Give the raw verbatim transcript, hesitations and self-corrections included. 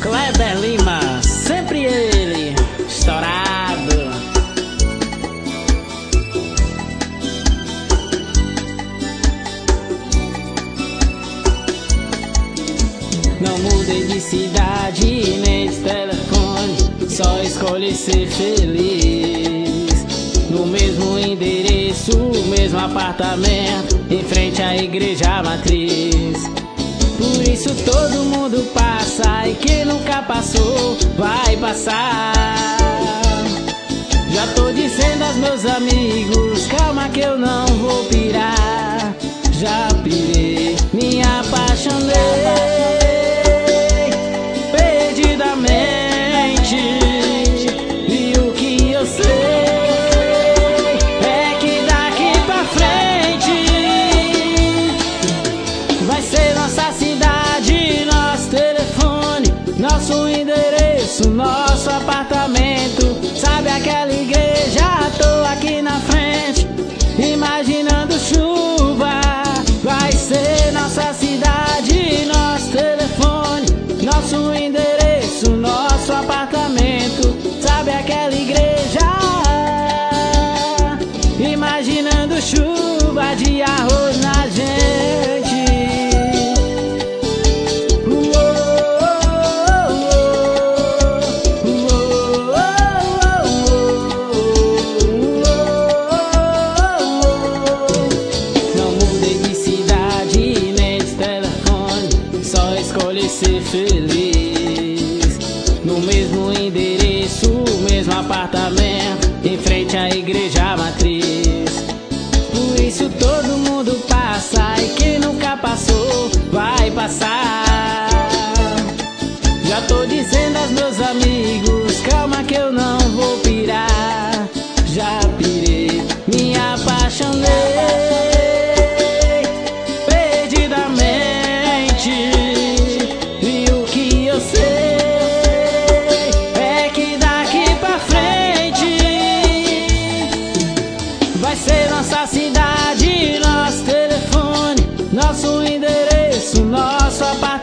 Kleber Lima, sempre ele, estourado. Não mudei de cidade nem de telefone, só escolhi ser feliz. No mesmo endereço, mesmo apartamento, em frente à igreja matriz. Por isso todo mundo passa, e quem nunca passou vai passar. Já tô dizendo aos meus amigos, calma que eu não vou pirar. Já pirei, me apaixonei perdidamente, e o que eu sei é que daqui pra frente vai ser nossa cidade, nosso telefone, nosso endereço, nosso apartamento. Sabe aquela igreja? Tô aqui na frente, imaginando chuva. Vai ser nossa cidade, nosso telefone, nosso endereço, nosso apartamento. Sabe aquela igreja? Imaginando chuva de arroz na gente. Escolhi ser feliz. No mesmo endereço, mesmo apartamento, em frente à igreja matriz. Por isso todo mundo passa, e quem nunca passou vai passar. Já tô dizendo aos meus amigos, calma que eu não vou pirar. Já pirei, me apaixonei perdidamente. Vai ser nossa cidade, nosso telefone, nosso endereço, nosso apartamento.